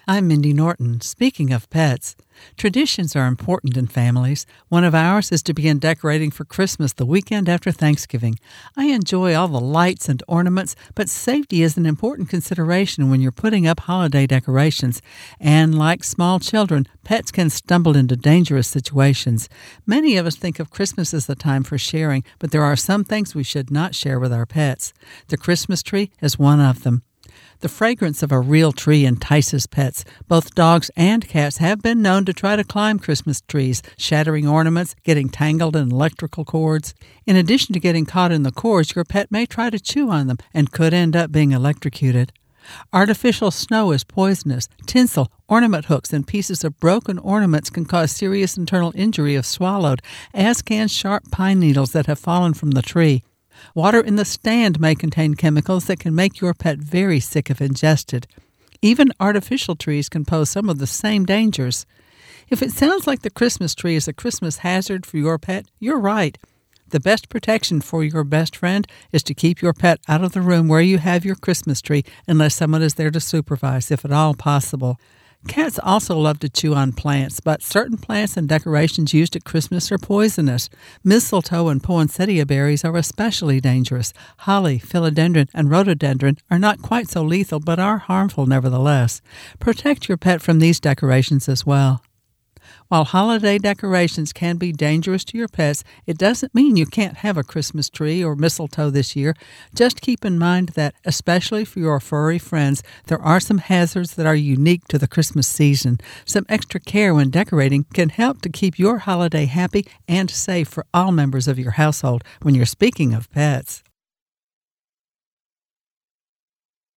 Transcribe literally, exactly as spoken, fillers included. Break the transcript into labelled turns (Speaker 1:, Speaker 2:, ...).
Speaker 1: I'm Mindy Norton. Speaking of pets, traditions are important in families. One of ours is to begin decorating for Christmas the weekend after Thanksgiving. I enjoy all the lights and ornaments, but safety is an important consideration when you're putting up holiday decorations. And like small children, pets can stumble into dangerous situations. Many of us think of Christmas as the time for sharing, but there are some things we should not share with our pets. The Christmas tree is one of them. The fragrance of a real tree entices pets. Both dogs and cats have been known to try to climb Christmas trees, shattering ornaments, getting tangled in electrical cords. In addition to getting caught in the cords, your pet may try to chew on them and could end up being electrocuted. Artificial snow is poisonous. Tinsel, ornament hooks, and pieces of broken ornaments can cause serious internal injury if swallowed, as can sharp pine needles that have fallen from the tree. Water in the stand may contain chemicals that can make your pet very sick if ingested. Even artificial trees can pose some of the same dangers. If it sounds like the Christmas tree is a Christmas hazard for your pet, you're right. The best protection for your best friend is to keep your pet out of the room where you have your Christmas tree unless someone is there to supervise, if at all possible. Cats also love to chew on plants, but certain plants and decorations used at Christmas are poisonous. Mistletoe and poinsettia berries are especially dangerous. Holly, philodendron, and rhododendron are not quite so lethal, but are harmful nevertheless. Protect your pet from these decorations as well. While holiday decorations can be dangerous to your pets, it doesn't mean you can't have a Christmas tree or mistletoe this year. Just keep in mind that, especially for your furry friends, there are some hazards that are unique to the Christmas season. Some extra care when decorating can help to keep your holiday happy and safe for all members of your household when you're speaking of pets.